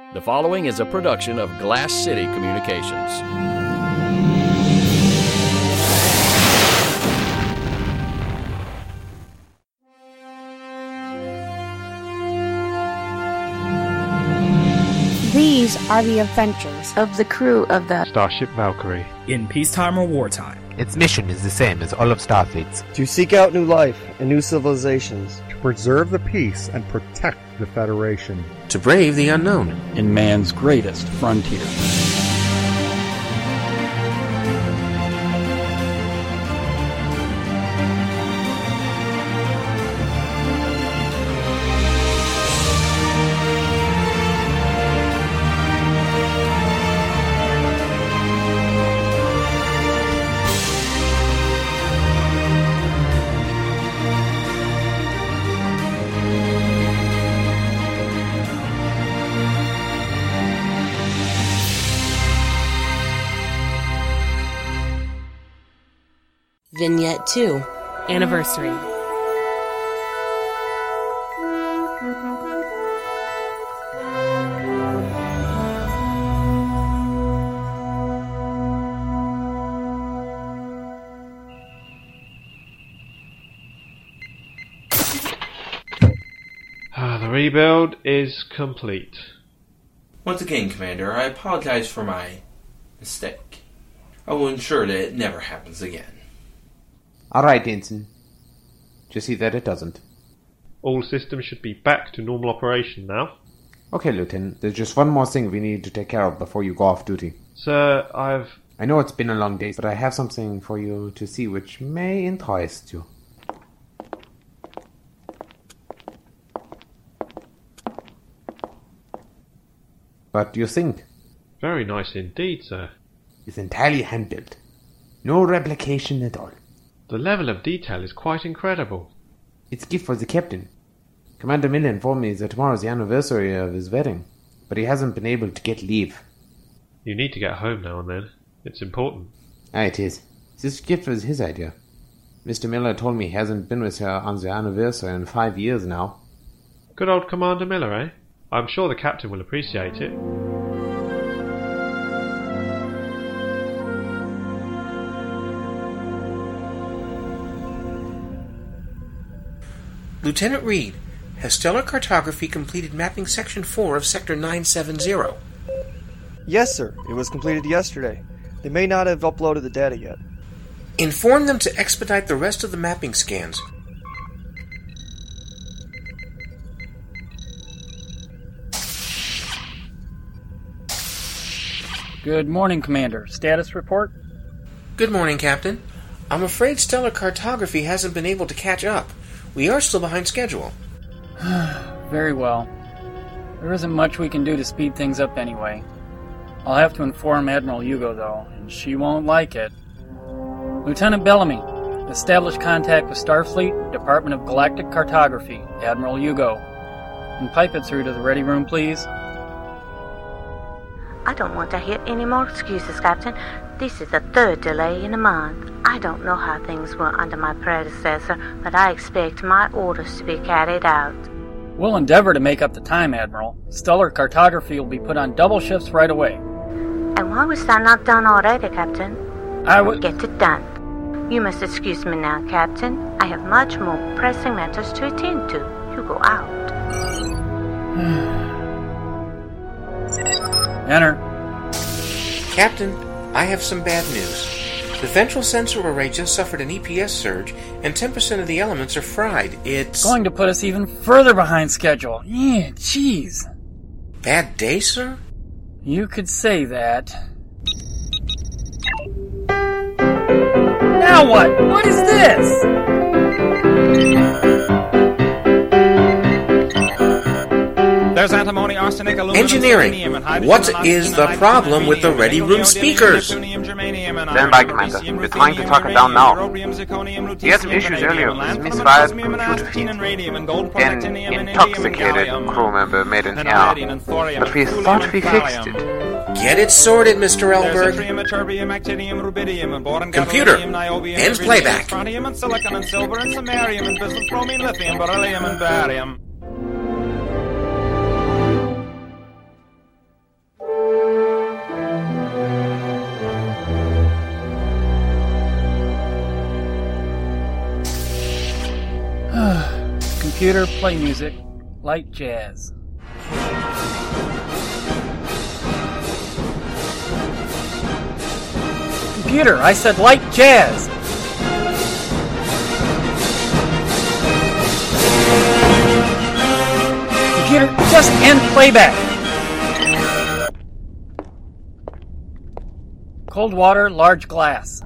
The following is a production of Glass City Communications. These are the adventures of the crew of the Starship Valkyrie. In peacetime or wartime. Its mission is the same as all of Starfleet's. To seek out new life and new civilizations. To preserve the peace and protect the Federation. To brave the unknown. In man's greatest frontier. Vignette 2. Anniversary. The rebuild is complete. Once again, Commander, I apologize for my mistake. I will ensure that it never happens again. Alright, Ensign. Just see that it doesn't. All systems should be back to normal operation now. Okay, Lieutenant. There's just one more thing we need to take care of before you go off duty. Sir, I know it's been a long day, but I have something for you to see which may interest you. What do you think? Very nice indeed, sir. It's entirely hand-built. No replication at all. The level of detail is quite incredible. It's a gift for the captain. Commander Miller informed me that tomorrow is the anniversary of his wedding, but he hasn't been able to get leave. You need to get home now and then. It's important. It is. This gift was his idea. Mr. Miller told me he hasn't been with her on the anniversary in 5 years now. Good old Commander Miller, eh? I'm sure the captain will appreciate it. Lieutenant Reed, has Stellar Cartography completed mapping Section 4 of Sector 970? Yes, sir. It was completed yesterday. They may not have uploaded the data yet. Inform them to expedite the rest of the mapping scans. Good morning, Commander. Status report? Good morning, Captain. I'm afraid Stellar Cartography hasn't been able to catch up. We are still behind schedule. Very well. There isn't much we can do to speed things up anyway. I'll have to inform Admiral Hugo, though, and she won't like it. Lieutenant Bellamy, establish contact with Starfleet, Department of Galactic Cartography, Admiral Hugo. And pipe it through to the ready room, please. I don't want to hear any more excuses, Captain. This is the third delay in a month. I don't know how things were under my predecessor, but I expect my orders to be carried out. We'll endeavor to make up the time, Admiral. Stellar Cartography will be put on double shifts right away. And why was that not done already, Captain? I would get it done. You must excuse me now, Captain. I have much more pressing matters to attend to. You go out. Enter. Captain, I have some bad news. The ventral sensor array just suffered an EPS surge, and 10% of the elements are fried. It's going to put us even further behind schedule. Yeah, jeez. Bad day, sir? You could say that. Now what? What is this? There's antimony, arsenic, aluminum, engineering. What is the problem with the ready room speakers? Stand by, Commander. We're trying to talk it down now. He had some issues earlier with his misfired computer feed. An intoxicated crew member made an error, but we thought we fixed it. Get it sorted, Mr. Elberg. Computer, end playback. Computer, play music. Light jazz. Computer, I said light jazz! Computer, just end playback! Cold water, large glass.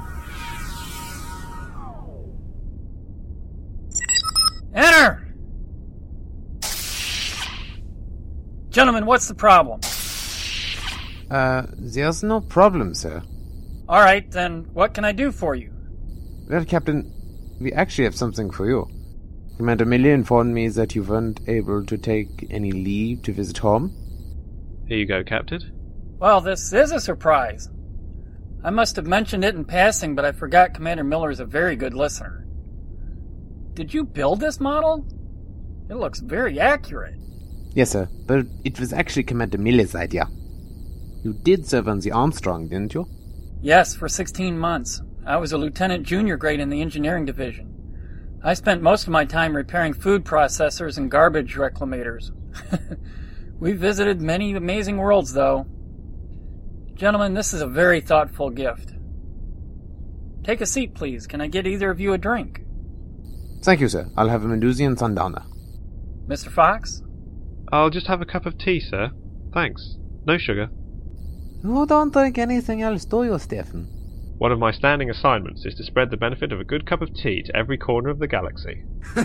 Enter! Gentlemen, what's the problem? There's no problem, sir. Alright, then what can I do for you? Well, Captain, we actually have something for you. Commander Miller informed me that you weren't able to take any leave to visit home. Here you go, Captain. Well, this is a surprise. I must have mentioned it in passing, but I forgot Commander Miller is a very good listener. Did you build this model? It looks very accurate. Yes, sir, but it was actually Commander Miller's idea. You did serve on the Armstrong, didn't you? Yes, for 16 months. I was a lieutenant junior grade in the engineering division. I spent most of my time repairing food processors and garbage reclamators. We visited many amazing worlds, though. Gentlemen, this is a very thoughtful gift. Take a seat, please. Can I get either of you a drink? Thank you, sir. I'll have a Mendozian Sundowner. Mr. Fox? I'll just have a cup of tea, sir. Thanks. No sugar. You don't drink anything else, do you, Stephen? One of my standing assignments is to spread the benefit of a good cup of tea to every corner of the galaxy.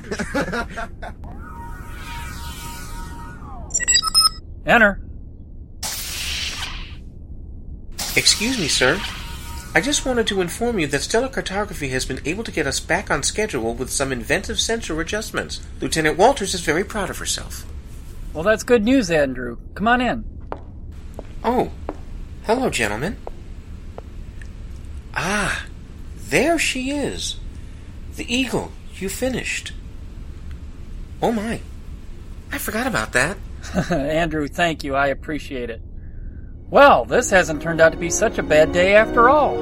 Enter. Excuse me, sir. I just wanted to inform you that Stellar Cartography has been able to get us back on schedule with some inventive sensor adjustments. Lieutenant Walters is very proud of herself. Well, that's good news, Andrew. Come on in. Oh, hello, gentlemen. Ah, there she is. The Eagle, you finished. Oh my, I forgot about that. Andrew, thank you. I appreciate it. Well, this hasn't turned out to be such a bad day after all.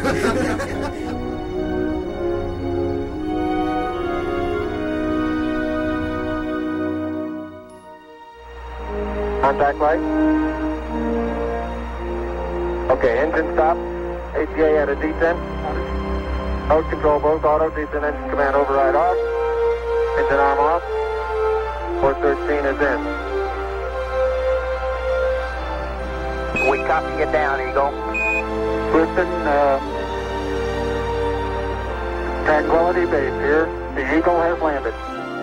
Contact light. Okay, engine stop. ATA at a descent. Mode control both auto, descent engine command override off. Engine arm off. 413 is in. We copy you down, Eagle. Houston, Tranquility Base here. The Eagle has landed.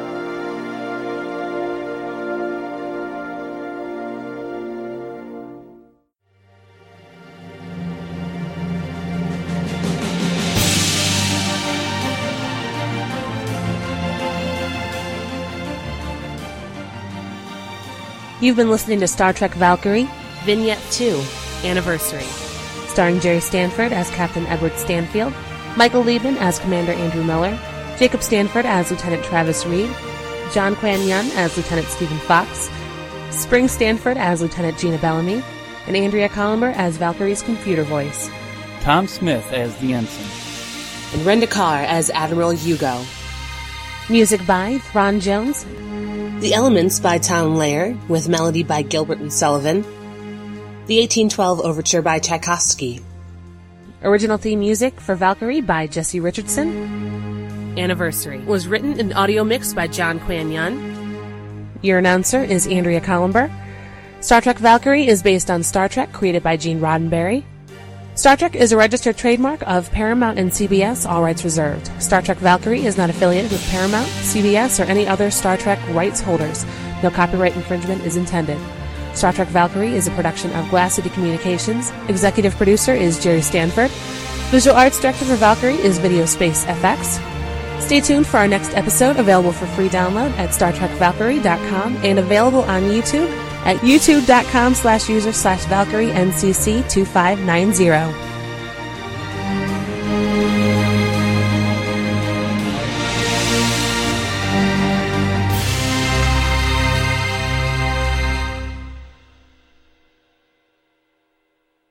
You've been listening to Star Trek Valkyrie, Vignette 2, Anniversary, starring Jerry Stanford as Captain Edward Stanfield, Michael Liebman as Commander Andrew Miller, Jacob Stanford as Lieutenant Travis Reed, John Quan Yun as Lieutenant Stephen Fox, Spring Stanford as Lieutenant Gina Bellamy, and Andrea Columber as Valkyrie's computer voice. Tom Smith as the ensign. And Renda Carr as Admiral Hugo. Music by Thron Jones. The Elements by Tom Lair, with melody by Gilbert and Sullivan. The 1812 Overture by Tchaikovsky. Original theme music for Valkyrie by Jesse Richardson. Anniversary was written and audio mixed by John Quan Yun. Your announcer is Andrea Columber. Star Trek Valkyrie is based on Star Trek created by Gene Roddenberry. Star Trek is a registered trademark of Paramount and CBS, all rights reserved. Star Trek Valkyrie is not affiliated with Paramount, CBS, or any other Star Trek rights holders. No copyright infringement is intended. Star Trek Valkyrie is a production of Glass City Communications. Executive producer is Jerry Stanford. Visual arts director for Valkyrie is Videospace FX. Stay tuned for our next episode, available for free download at StarTrekValkyrie.com and available on YouTube at youtube.com/user/ValkyrieNCC2590.